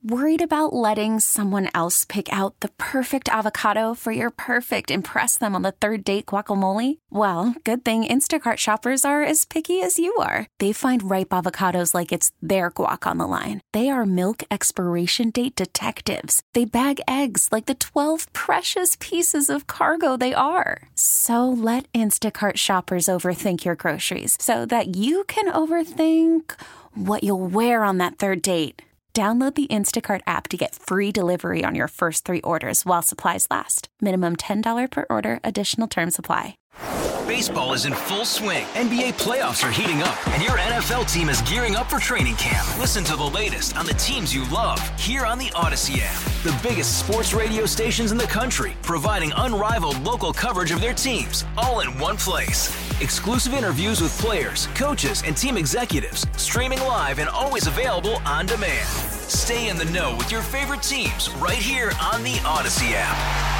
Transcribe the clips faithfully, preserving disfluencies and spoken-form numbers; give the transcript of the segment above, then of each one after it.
Worried about letting someone else pick out the perfect avocado for your perfect impress them on the third date guacamole? Well, good thing Instacart shoppers are as picky as you are. They find ripe avocados like it's their guac on the line. They are milk expiration date detectives. They bag eggs like the twelve precious pieces of cargo they are. So let Instacart shoppers overthink your groceries so that you can overthink what you'll wear on that third date. Download the Instacart app to get free delivery on your first three orders while supplies last. Minimum ten dollars per order. Additional terms apply. Baseball is in full swing. N B A playoffs are heating up, and your N F L team is gearing up for training camp. Listen to the latest on the teams you love here on the Odyssey app. The biggest sports radio stations in the country, providing unrivaled local coverage of their teams, all in one place. Exclusive interviews with players, coaches, and team executives, streaming live and always available on demand. Stay in the know with your favorite teams right here on the Odyssey app.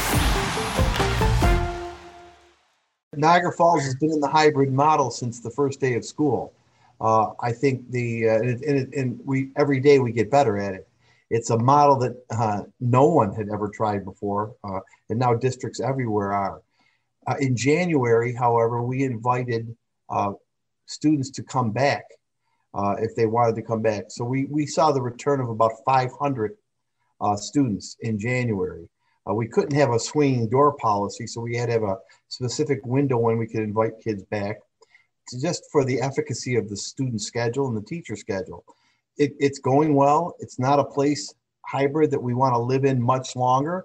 Niagara Falls has been in the hybrid model since the first day of school. Uh, I think the uh, and, and, and we every day we get better at it. It's a model that uh, no one had ever tried before, uh, and now districts everywhere are. Uh, in January, however, we invited uh, students to come back uh, if they wanted to come back. So we we saw the return of about five hundred uh, students in January. Uh, we couldn't have a swinging door policy, so we had to have a specific window when we could invite kids back, to just for the efficacy of the student schedule and the teacher schedule. It, it's going well. It's not a place hybrid that we want to live in much longer.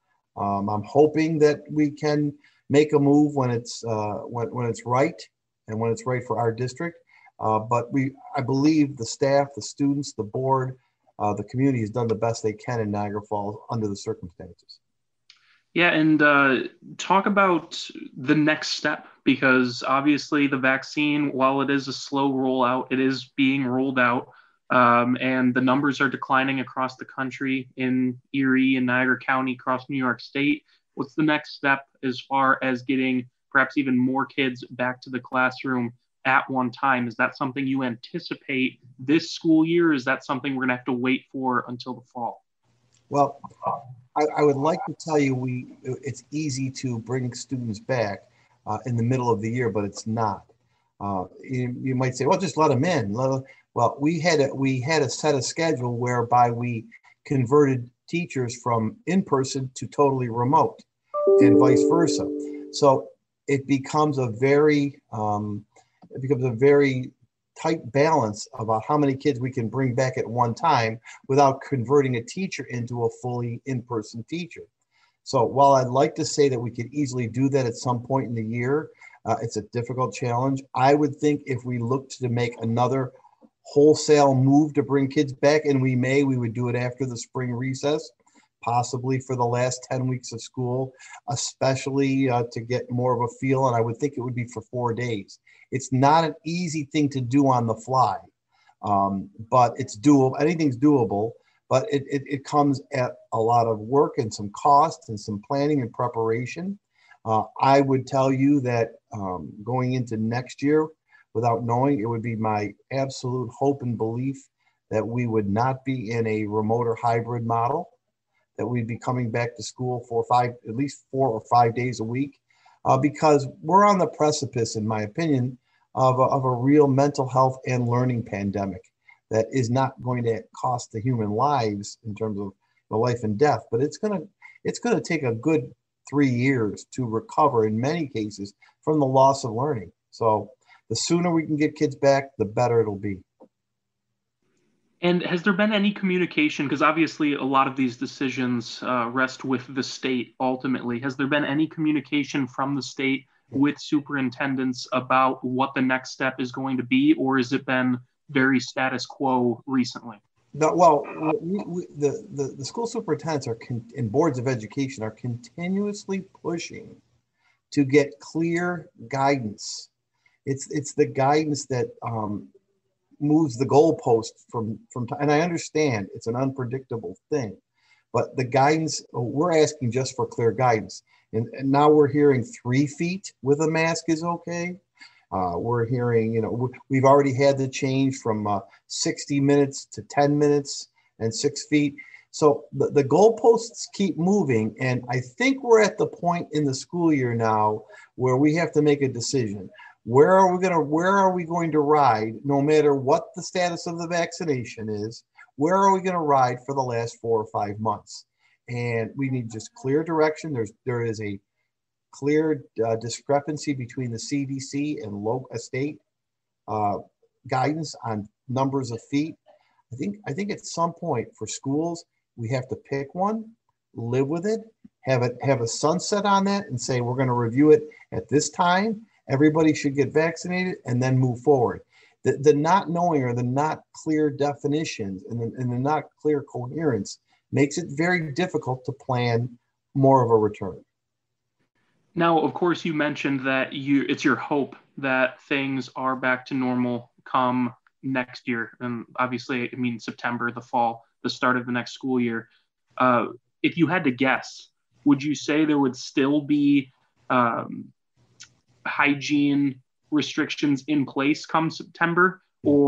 Um, I'm hoping that we can make a move when it's uh, when, when it's right and when it's right for our district. Uh, but we, I believe the staff, the students, the board, uh, the community has done the best they can in Niagara Falls under the circumstances. Yeah, and uh, talk about the next step, because obviously the vaccine, while it is a slow rollout, it is being rolled out, um, and the numbers are declining across the country in Erie and Niagara County, across New York State. What's the next step as far as getting perhaps even more kids back to the classroom at one time? Is that something you anticipate this school year? Or is that something we're going to have to wait for until the fall? Well, I, I would like to tell you we it's easy to bring students back uh, in the middle of the year, but it's not. Uh, you, you might say, well, just let them in. Let them, well, we had a, we had a set a schedule whereby we converted teachers from in-person to totally remote and vice versa. So it becomes a very um, it becomes a very tight balance about how many kids we can bring back at one time without converting a teacher into a fully in-person teacher. So while I'd like to say that we could easily do that at some point in the year, uh, it's a difficult challenge. I would think if we looked to make another wholesale move to bring kids back, and we may, we would do it after the spring recess, possibly for the last ten weeks of school, especially uh, to get more of a feel. And I would think it would be for four days. It's not an easy thing to do on the fly, um, but it's doable. Anything's doable, but it, it, it comes at a lot of work and some cost and some planning and preparation. Uh, I would tell you that um, going into next year, without knowing, it would be my absolute hope and belief that we would not be in a remote or hybrid model, that we'd be coming back to school for five, at least four or five days a week, uh, because we're on the precipice, in my opinion, of a, of a real mental health and learning pandemic that is not going to cost the human lives in terms of the life and death, but it's going to it's going to take a good three years to recover in many cases from the loss of learning. So the sooner we can get kids back, the better it'll be. And has there been any communication, because obviously a lot of these decisions uh, rest with the state ultimately, has there been any communication from the state with superintendents about what the next step is going to be, or has it been very status quo recently? No, well, we, we, the, the, the school superintendents are con- and boards of education are continuously pushing to get clear guidance. It's it's the guidance that um, moves the goalpost from from time. And I understand it's an unpredictable thing, but the guidance, we're asking just for clear guidance. And, and now we're hearing three feet with a mask is okay. Uh, we're hearing, you know, we've already had the change from uh, sixty minutes to ten minutes. and six feet. So the, the goalposts keep moving. And I think we're at the point in the school year now where we have to make a decision. Where are we going to, where are we going to ride, no matter what the status of the vaccination is? Where are we going to ride for the last four or five months? And we need just clear direction. There's, there is a clear uh, discrepancy between the C D C and local state uh, guidance on numbers of feet. I think, I think at some point for schools, we have to pick one, live with it, have it, have a sunset on that and say, we're going to review it at this time. Everybody should get vaccinated and then move forward. The, the not knowing or the not clear definitions and the, and the not clear coherence makes it very difficult to plan more of a return. Now, of course, you mentioned that you it's your hope that things are back to normal come next year. And obviously, I mean, September, the fall, the start of the next school year. Uh, if you had to guess, would you say there would still be um, hygiene restrictions in place come September?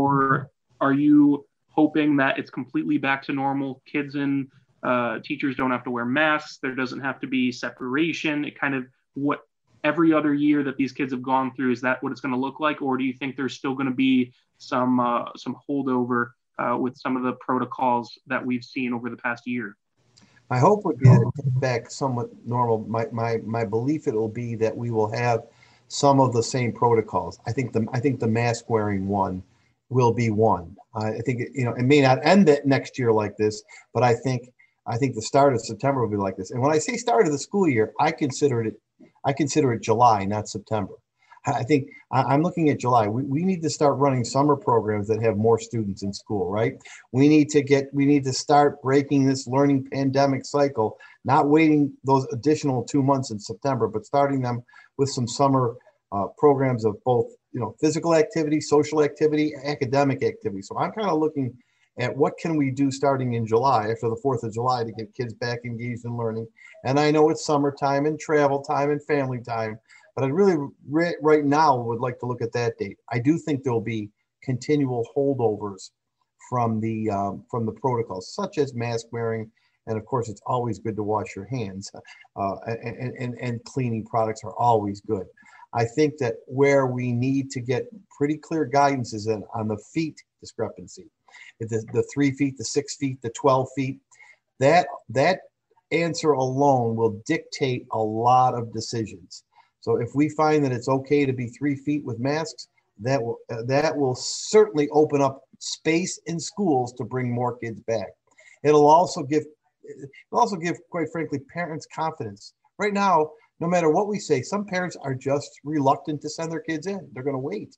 Or are you hoping that it's completely back to normal? Kids and uh, teachers don't have to wear masks. There doesn't have to be separation. It kind of what every other year that these kids have gone through, is that what it's going to look like? Or do you think there's still going to be some uh, some holdover uh, with some of the protocols that we've seen over the past year? My hope would be that it comes back somewhat normal. My, my, my belief it will be that we will have some of the same protocols. I think the I think the mask wearing one will be one. Uh, I think it, you know it may not end it next year like this, but I think I think the start of September will be like this. And when I say start of the school year, I consider it I consider it July, not September. I think I'm looking at July. We, we need to start running summer programs that have more students in school, right? We need to get, we need to start breaking this learning pandemic cycle, not waiting those additional two months in September, but starting them with some summer uh, programs of both, you know, physical activity, social activity, academic activity. So I'm kind of looking at what can we do starting in July, after the fourth of July, to get kids back engaged in learning. And I know it's summertime and travel time and family time, but I really right now would like to look at that date. I do think there'll be continual holdovers from the um, from the protocols, such as mask wearing, and of course, it's always good to wash your hands, uh, and, and, and cleaning products are always good. I think that where we need to get pretty clear guidance is in, on the feet discrepancy. The, the three feet, the six feet, the twelve feet, that that answer alone will dictate a lot of decisions. So if we find that it's okay to be three feet with masks, that will uh, that will certainly open up space in schools to bring more kids back. It'll also give it'll also give, quite frankly, parents confidence. Right now, no matter what we say, some parents are just reluctant to send their kids in. They're going to wait.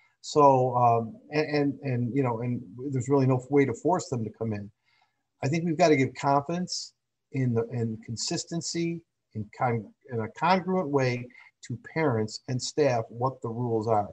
So, um, and, and, and, you know, and there's really no way to force them to come in. I think we've got to give confidence in the in consistency, in, con, in a congruent way to parents and staff what the rules are.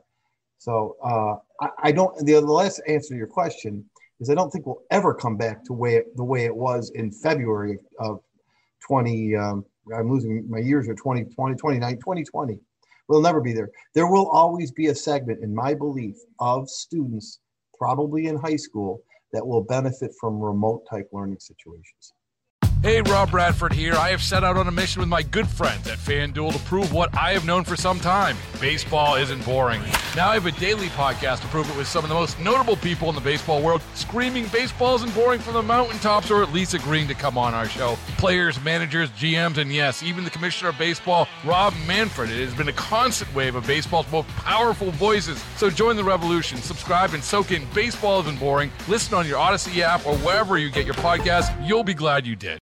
So uh, I, I don't, the, the last answer to your question is I don't think we'll ever come back to way, the way it was in February of twenty, um, I'm losing my years here, twenty twenty, twenty-nine, twenty twenty. We'll never be there. There will always be a segment, in my belief, of students, probably in high school, that will benefit from remote type learning situations. Hey, Rob Bradford here. I have set out on a mission with my good friends at FanDuel to prove what I have known for some time. Baseball isn't boring. Now I have a daily podcast to prove it with some of the most notable people in the baseball world, screaming baseball isn't boring from the mountaintops, or at least agreeing to come on our show. Players, managers, G Ms, and yes, even the commissioner of baseball, Rob Manfred. It has been a constant wave of baseball's most powerful voices. So join the revolution. Subscribe and soak in Baseball Isn't Boring. Listen on your Odyssey app or wherever you get your podcasts. You'll be glad you did.